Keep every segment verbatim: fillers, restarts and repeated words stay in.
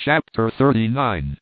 Chapter thirty-nine.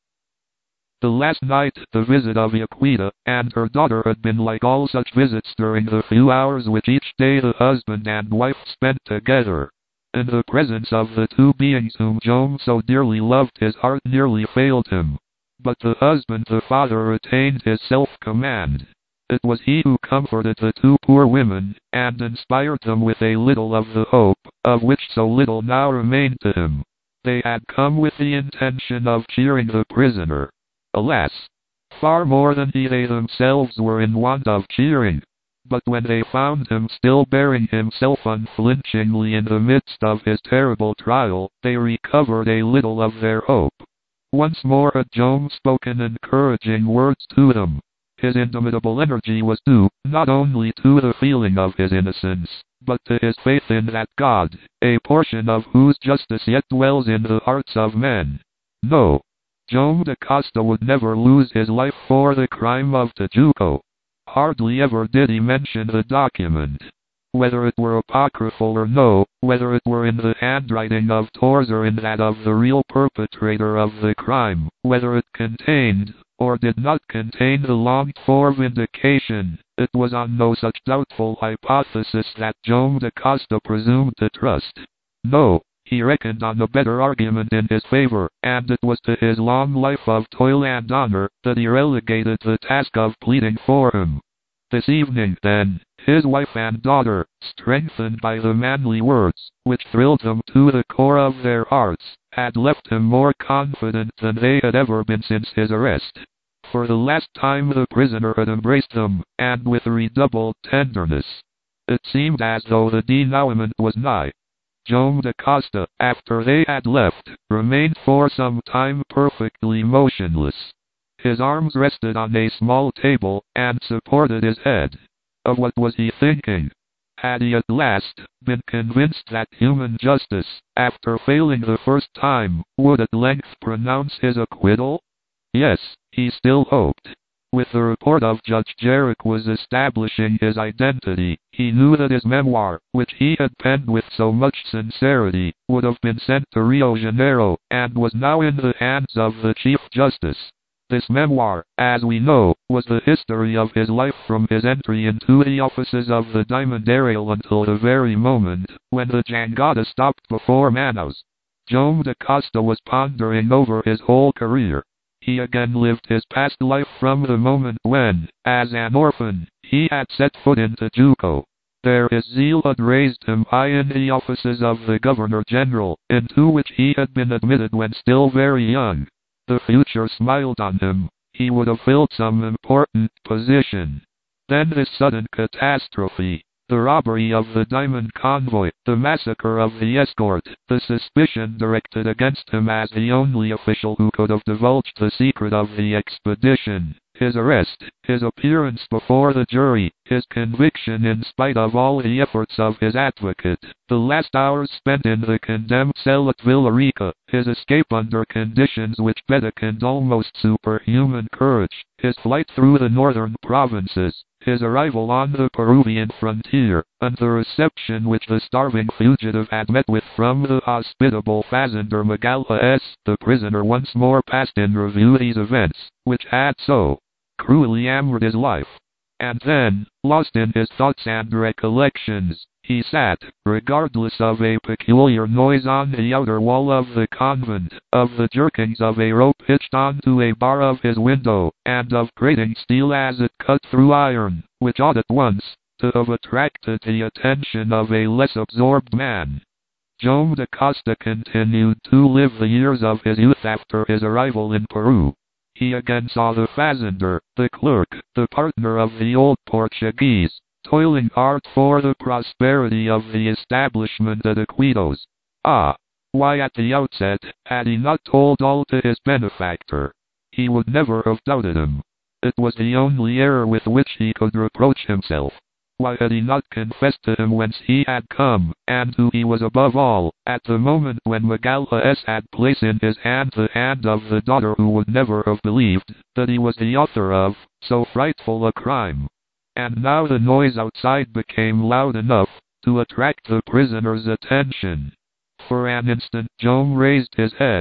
The last night, the visit of Yaquita and her daughter had been like all such visits during the few hours which each day the husband and wife spent together. In the presence of the two beings whom Joam so dearly loved, his heart nearly failed him. But the husband, the father, retained his self-command. It was he who comforted the two poor women, and inspired them with a little of the hope, of which so little now remained to him. They had come with the intention of cheering the prisoner. Alas! Far more than he they themselves were in want of cheering. But when they found him still bearing himself unflinchingly in the midst of his terrible trial, they recovered a little of their hope. Once more had Joam spoken encouraging words to them. His indomitable energy was due, not only to the feeling of his innocence, but to his faith in that God, a portion of whose justice yet dwells in the hearts of men. No. Joam Dacosta would never lose his life for the crime of Tijuco. Hardly ever did he mention the document. Whether it were apocryphal or no, whether it were in the handwriting of Torres or in that of the real perpetrator of the crime, whether it contained, or did not contain the longed-for vindication, it was on no such doubtful hypothesis that Joam Dacosta presumed to trust. No, he reckoned on a better argument in his favor, and it was to his long life of toil and honor that he relegated the task of pleading for him. This evening, then, his wife and daughter, strengthened by the manly words, which thrilled them to the core of their hearts, had left him more confident than they had ever been since his arrest. For the last time the prisoner had embraced them, and with redoubled tenderness. It seemed as though the denouement was nigh. Joam Dacosta, after they had left, remained for some time perfectly motionless. His arms rested on a small table, and supported his head. Of what was he thinking? Had he at last been convinced that human justice, after failing the first time, would at length pronounce his acquittal? Yes, he still hoped. With the report of Judge Jarrick was establishing his identity, he knew that his memoir, which he had penned with so much sincerity, would have been sent to Rio Janeiro, and was now in the hands of the Chief Justice. This memoir, as we know, was the history of his life from his entry into the offices of the Diamond Ariel until the very moment when the jangada stopped before Manaus. Joam Dacosta was pondering over his whole career. He again lived his past life from the moment when, as an orphan, he had set foot in Tijuco. There his zeal had raised him high in the offices of the Governor-General, into which he had been admitted when still very young. The future smiled on him. He would have filled some important position. Then this sudden catastrophe. The robbery of the diamond convoy, the massacre of the escort, the suspicion directed against him as the only official who could have divulged the secret of the expedition, his arrest, his appearance before the jury, his conviction in spite of all the efforts of his advocate, the last hours spent in the condemned cell at Villarica, his escape under conditions which beckoned almost superhuman courage, his flight through the northern provinces, his arrival on the Peruvian frontier, and the reception which the starving fugitive had met with from the hospitable fazender Magalhaes. The prisoner once more passed in review these events, which had so cruelly ambered his life. And then, lost in his thoughts and recollections, he sat, regardless of a peculiar noise on the outer wall of the convent, of the jerkings of a rope hitched onto a bar of his window, and of grating steel as it cut through iron, which ought at once to have attracted the attention of a less absorbed man. Joam Dacosta continued to live the years of his youth after his arrival in Peru. He again saw the fazender, the clerk, the partner of the old Portuguese, toiling hard for the prosperity of the establishment at Iquitos. Ah! Why at the outset had he not told all to his benefactor? He would never have doubted him. It was the only error with which he could reproach himself. Why had he not confessed to him whence he had come, and who he was above all, at the moment when Magalhaes had placed in his hand the hand of the daughter who would never have believed that he was the author of so frightful a crime? And now the noise outside became loud enough to attract the prisoner's attention. For an instant Joam raised his head.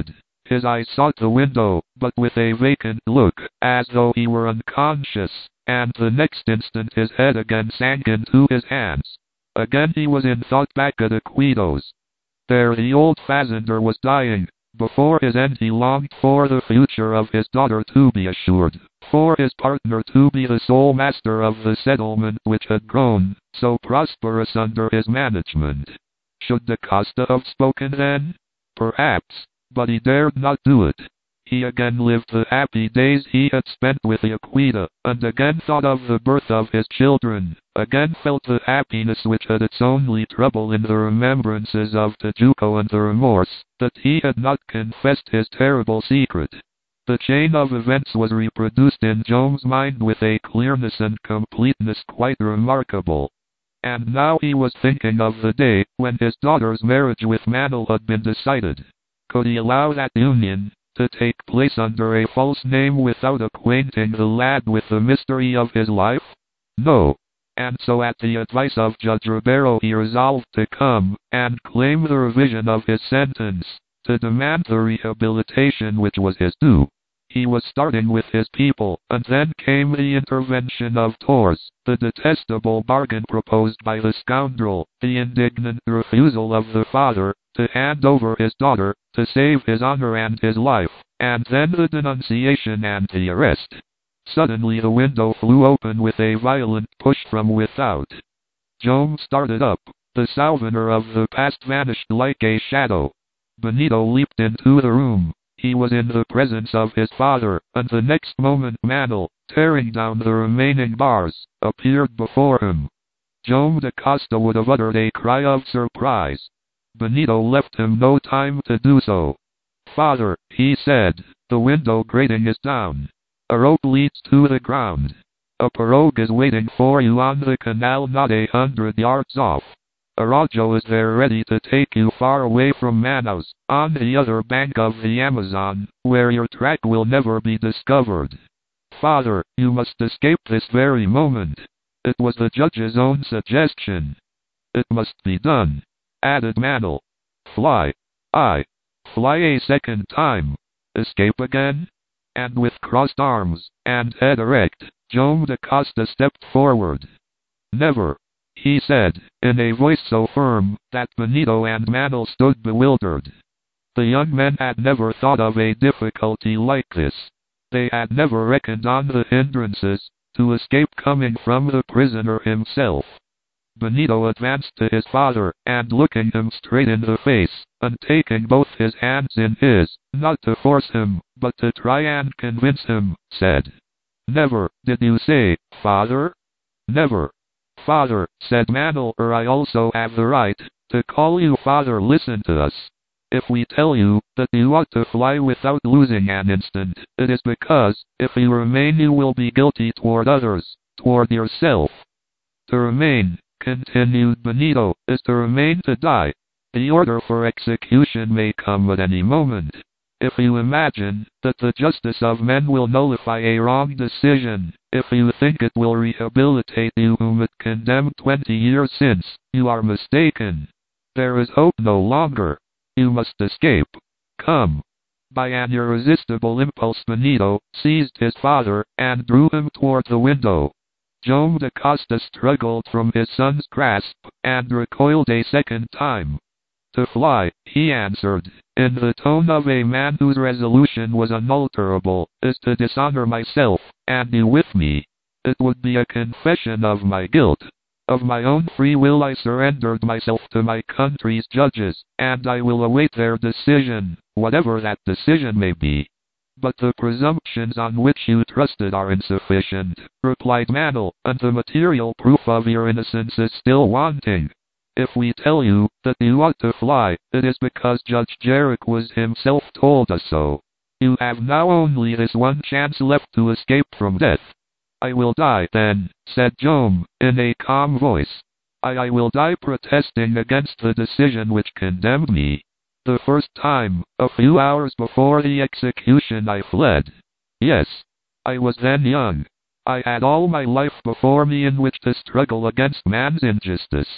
His eyes sought the window, but with a vacant look, as though he were unconscious, and the next instant his head again sank into his hands. Again he was in thought back at Aquito's. There the old fazender was dying. Before his end he longed for the future of his daughter to be assured, for his partner to be the sole master of the settlement which had grown so prosperous under his management. Should Da Costa have spoken then? Perhaps, but he dared not do it. He again lived the happy days he had spent with Yaquita, and again thought of the birth of his children, again felt the happiness which had its only trouble in the remembrances of Tijuco and the remorse that he had not confessed his terrible secret. The chain of events was reproduced in Joam's mind with a clearness and completeness quite remarkable. And now he was thinking of the day when his daughter's marriage with Manuel had been decided. Could he allow that union to take place under a false name without acquainting the lad with the mystery of his life? No. And so at the advice of Judge Ribeiro he resolved to come and claim the revision of his sentence, to demand the rehabilitation which was his due. He was starting with his people, and then came the intervention of Torres, the detestable bargain proposed by the scoundrel, the indignant refusal of the father to hand over his daughter, to save his honor and his life, and then the denunciation and the arrest. Suddenly the window flew open with a violent push from without. Joam started up. The souvenir of the past vanished like a shadow. Benito leaped into the room. He was in the presence of his father, and the next moment Manuel, tearing down the remaining bars, appeared before him. Joam da Costa would have uttered a cry of surprise. Benito left him no time to do so. "Father," he said, "the window grating is down. A rope leads to the ground. A pirogue is waiting for you on the canal not a hundred yards off. Araujo is there ready to take you far away from Manaus, on the other bank of the Amazon, where your track will never be discovered. Father, you must escape this very moment." It was the judge's own suggestion. "It must be done," added Manuel. "Fly. Aye. Fly a second time. Escape again?" And with crossed arms, and head erect, Joam da Costa stepped forward. "Never," he said, in a voice so firm that Benito and Manuel stood bewildered. The young men had never thought of a difficulty like this. They had never reckoned on the hindrances to escape coming from the prisoner himself. Benito advanced to his father, and looking him straight in the face, and taking both his hands in his, not to force him, but to try and convince him, said, "Never, did you say, father?" "Never." "Father," said Manuel, "or I also have the right to call you father. Listen to us. If we tell you that you ought to fly without losing an instant, it is because, if you remain you will be guilty toward others, toward yourself. To remain," continued Benito, "is to remain to die. The order for execution may come at any moment. If you imagine that the justice of men will nullify a wrong decision, if you think it will rehabilitate you whom it condemned twenty years since, you are mistaken. There is hope no longer. You must escape. Come." By an irresistible impulse Benito seized his father and drew him toward the window. Joam da Costa struggled from his son's grasp, and recoiled a second time. "To fly," he answered, in the tone of a man whose resolution was unalterable, "is to dishonor myself, and you with me. It would be a confession of my guilt. Of my own free will I surrendered myself to my country's judges, and I will await their decision, whatever that decision may be." "But the presumptions on which you trusted are insufficient," replied Manuel, "and the material proof of your innocence is still wanting. If we tell you that you ought to fly, it is because Judge Jeriquez himself told us so. You have now only this one chance left to escape from death." "I will die, then," said Joam, in a calm voice. I, I will die protesting against the decision which condemned me. The first time, a few hours before the execution, I fled. Yes. I was then young. I had all my life before me in which to struggle against man's injustice.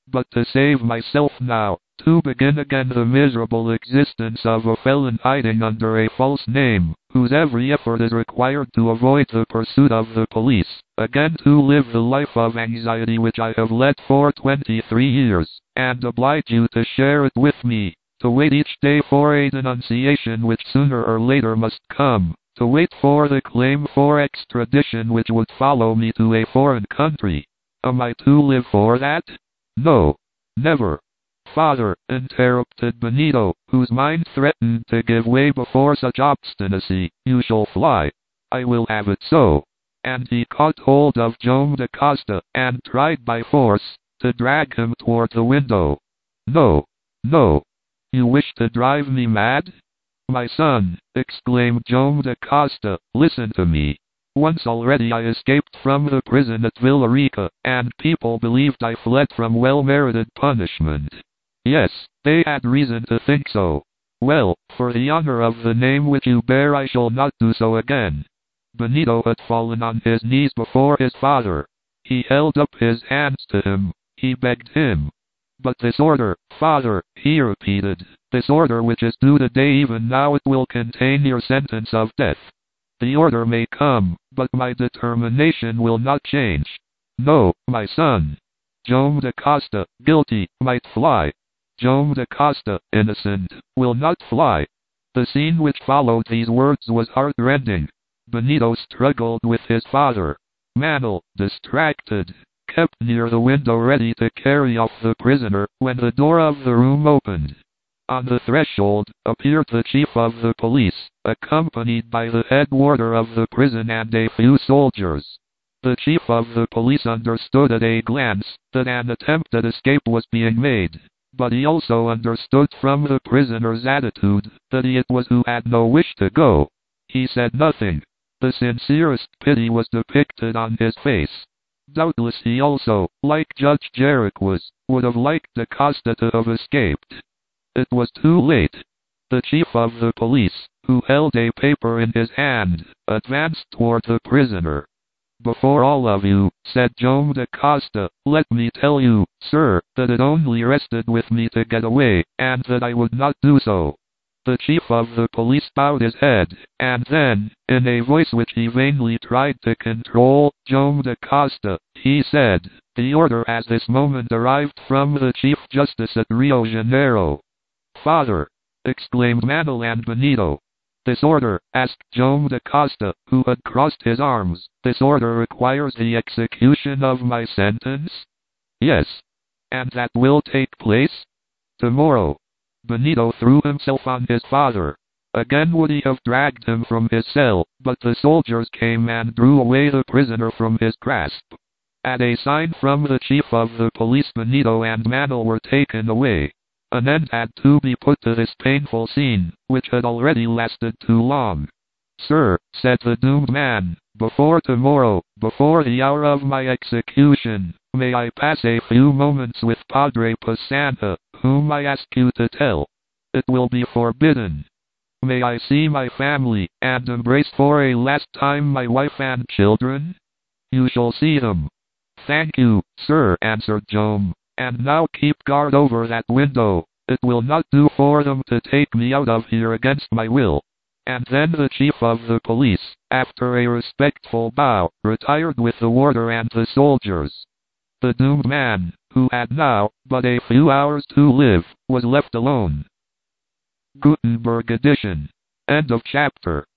but to save myself now, to begin again the miserable existence of a felon hiding under a false name, whose every effort is required to avoid the pursuit of the police, again to live the life of anxiety which I have led for twenty-three years, and oblige you to share it with me, to wait each day for a denunciation which sooner or later must come, to wait for the claim for extradition which would follow me to a foreign country. Am I to live for that? No. Never. Father, interrupted Benito, whose mind threatened to give way before such obstinacy, you shall fly. I will have it so. And he caught hold of Joam da Costa, and tried by force to drag him toward the window. No. No. You wish to drive me mad? My son, exclaimed Joam da Costa, listen to me. Once already I escaped from the prison at Villarica, and people believed I fled from well-merited punishment. Yes, they had reason to think so. Well, for the honor of the name which you bear I shall not do so again. Benito had fallen on his knees before his father. He held up his hands to him. He begged him. But this order, father, he repeated, this order which is due today, even now it will contain your sentence of death. The order may come, but my determination will not change. No, my son. Joam da Costa, guilty, might fly. Joam da Costa, innocent, will not fly. The scene which followed these words was heart-rending. Benito struggled with his father. Manuel, distracted, kept near the window ready to carry off the prisoner, when the door of the room opened. On the threshold appeared the chief of the police, accompanied by the head warder of the prison and a few soldiers. The chief of the police understood at a glance that an attempt at escape was being made, but he also understood from the prisoner's attitude that he it was who had no wish to go. He said nothing. The sincerest pity was depicted on his face. Doubtless he also, like Judge Jeriquez, would have liked da Costa to have escaped. It was too late. The chief of the police, who held a paper in his hand, advanced toward the prisoner. Before all of you, said Joam da Costa, let me tell you, sir, that it only rested with me to get away, and that I would not do so. The chief of the police bowed his head, and then, in a voice which he vainly tried to control, Joam da Costa, he said, the order has this moment arrived from the Chief Justice at Rio Janeiro. Father, exclaimed Manuel and Benito. This order, asked Joam da Costa, who had crossed his arms, this order requires the execution of my sentence? Yes. And that will take place? Tomorrow. Benito threw himself on his father. Again would he have dragged him from his cell, but the soldiers came and drew away the prisoner from his grasp. At a sign from the chief of the police, Benito and Manuel were taken away. An end had to be put to this painful scene, which had already lasted too long. Sir, said the doomed man, before tomorrow, before the hour of my execution, may I pass a few moments with Padre Passanha, whom I ask you to tell? It will be forbidden. May I see my family, and embrace for a last time my wife and children? You shall see them. Thank you, sir, answered Joam. And now keep guard over that window. It will not do for them to take me out of here against my will. And then the chief of the police, after a respectful bow, retired with the warder and the soldiers. The doomed man, who had now but a few hours to live, was left alone. Gutenberg edition. End of chapter.